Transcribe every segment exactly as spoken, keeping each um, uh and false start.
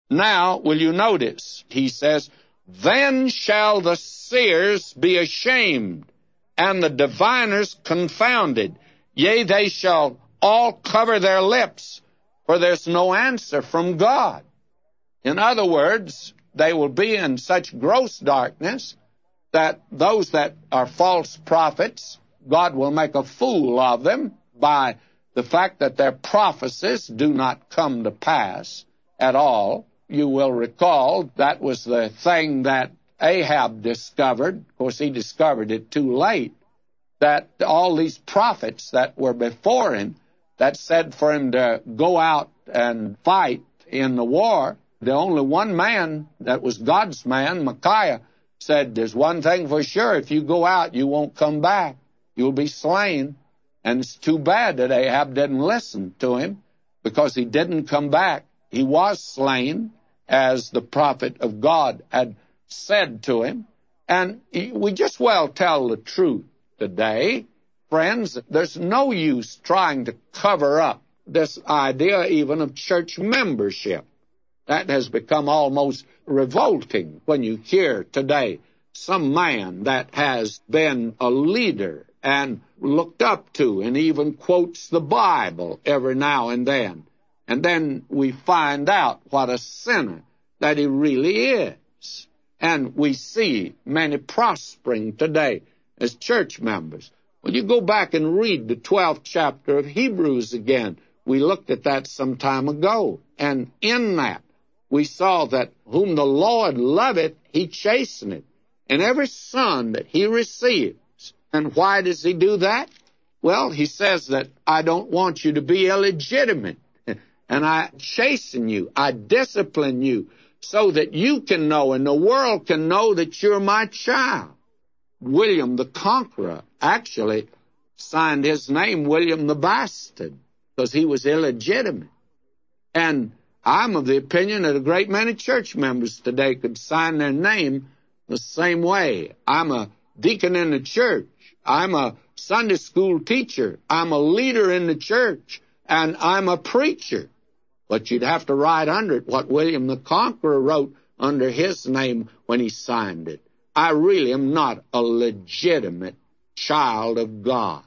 Now, will you notice, he says, then shall the seers be ashamed, and the diviners confounded. Yea, they shall all cover their lips, for there's no answer from God. In other words, they will be in such gross darkness that those that are false prophets, God will make a fool of them by the fact that their prophecies do not come to pass at all. You will recall that was the thing that Ahab discovered. Of course, he discovered it too late, that all these prophets that were before him that said for him to go out and fight in the war, the only one man that was God's man, Micaiah, said, there's one thing for sure, if you go out, you won't come back. You'll be slain. And it's too bad that Ahab didn't listen to him, because he didn't come back. He was slain, as the prophet of God had said to him. And we just well tell the truth today, friends. There's no use trying to cover up this idea even of church membership. That has become almost revolting when you hear today some man that has been a leader and looked up to and even quotes the Bible every now and then. And then we find out what a sinner that he really is. And we see many prospering today as church members. Well, you go back and read the twelfth chapter of Hebrews again. We looked at that some time ago. And in that, we saw that whom the Lord loveth, he chasteneth, and every son that he receives. And why does he do that? Well, he says that I don't want you to be illegitimate, and I chasten you, I discipline you, so that you can know and the world can know that you're my child. William the Conqueror actually signed his name William the Bastard, because he was illegitimate. And I'm of the opinion that a great many church members today could sign their name the same way. I'm a deacon in the church. I'm a Sunday school teacher. I'm a leader in the church. And I'm a preacher. But you'd have to write under it what William the Conqueror wrote under his name when he signed it. I really am not a legitimate child of God.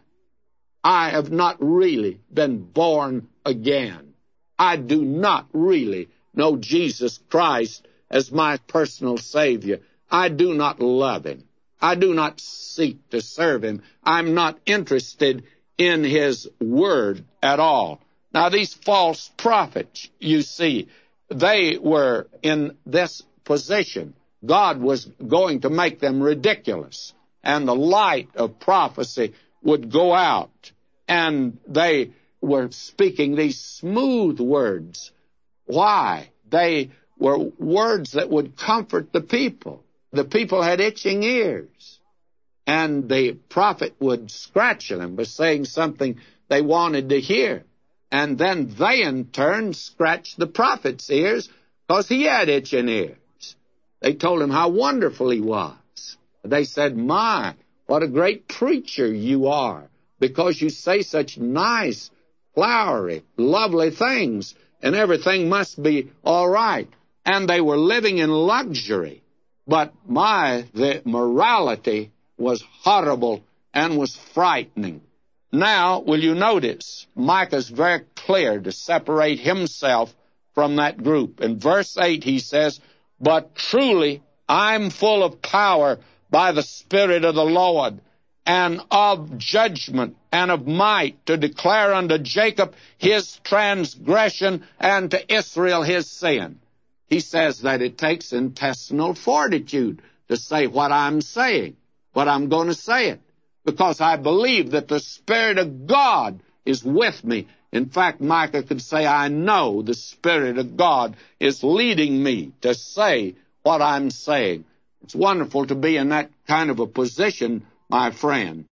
I have not really been born again. I do not really know Jesus Christ as my personal Savior. I do not love him. I do not seek to serve him. I'm not interested in his word at all. Now, these false prophets, you see, they were in this position. God was going to make them ridiculous, and the light of prophecy would go out, and they were speaking these smooth words. Why? They were words that would comfort the people. The people had itching ears, and the prophet would scratch them by saying something they wanted to hear. And then they, in turn, scratched the prophet's ears because he had itching ears. They told him how wonderful he was. They said, my, what a great preacher you are, because you say such nice, flowery, lovely things, and everything must be all right. And they were living in luxury. But my, the morality was horrible and was frightening. Now, will you notice, Micah's very clear to separate himself from that group. In verse eight, he says, but truly I'm full of power by the Spirit of the Lord, and of judgment and of might, to declare unto Jacob his transgression and to Israel his sin. He says that it takes intestinal fortitude to say what I'm saying, but I'm going to say it, because I believe that the Spirit of God is with me. In fact, Micah could say, I know the Spirit of God is leading me to say what I'm saying. It's wonderful to be in that kind of a position, my friend.